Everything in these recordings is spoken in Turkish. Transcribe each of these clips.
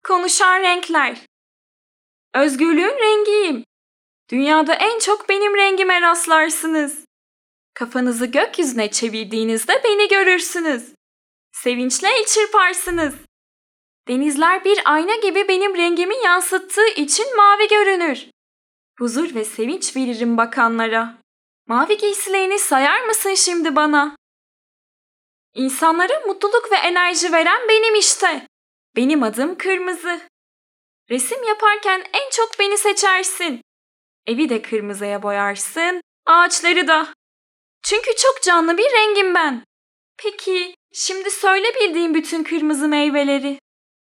Konuşan renkler. Özgürlüğün rengiyim. Dünyada en çok benim rengime rastlarsınız. Kafanızı gökyüzüne çevirdiğinizde beni görürsünüz. Sevinçle el çırparsınız. Denizler bir ayna gibi benim rengimi yansıttığı için mavi görünür. Huzur ve sevinç veririm bakanlara. Mavi giysilerini sayar mısın şimdi bana? İnsanlara mutluluk ve enerji veren benim işte. Benim adım kırmızı. Resim yaparken en çok beni seçersin. Evi de kırmızıya boyarsın, ağaçları da. Çünkü çok canlı bir rengim ben. Peki, şimdi söyle bildiğin bütün kırmızı meyveleri.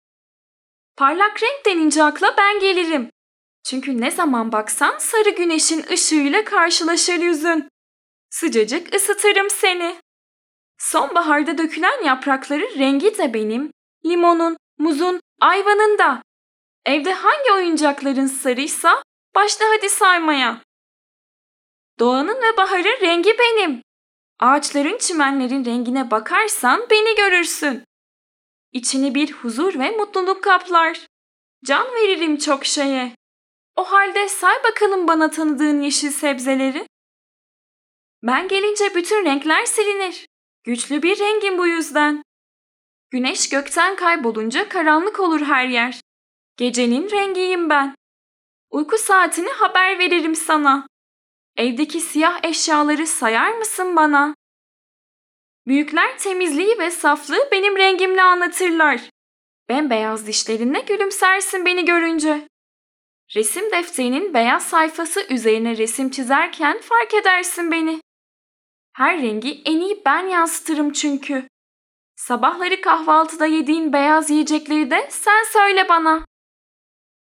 Parlak renk denince akla ben gelirim. Çünkü ne zaman baksan sarı güneşin ışığıyla karşılaşır yüzün. Sıcacık ısıtırım seni. Sonbaharda dökülen yaprakları rengi de benim, limonun, muzun, ayvanın da. Evde hangi oyuncakların sarıysa başla hadi saymaya. Doğanın ve baharın rengi benim. Ağaçların, çimenlerin rengine bakarsan beni görürsün. İçini bir huzur ve mutluluk kaplar. Can veririm çok şeye. O halde say bakalım bana tanıdığın yeşil sebzeleri. Ben gelince bütün renkler silinir. Güçlü bir rengim bu yüzden. Güneş gökten kaybolunca karanlık olur her yer. Gecenin rengiyim ben. Uyku saatini haber veririm sana. Evdeki siyah eşyaları sayar mısın bana? Büyükler temizliği ve saflığı benim rengimle anlatırlar. Bembeyaz dişlerinle gülümsersin beni görünce. Resim defterinin beyaz sayfası üzerine resim çizerken fark edersin beni. Her rengi en iyi ben yansıtırım çünkü. Sabahları kahvaltıda yediğin beyaz yiyecekleri de sen söyle bana.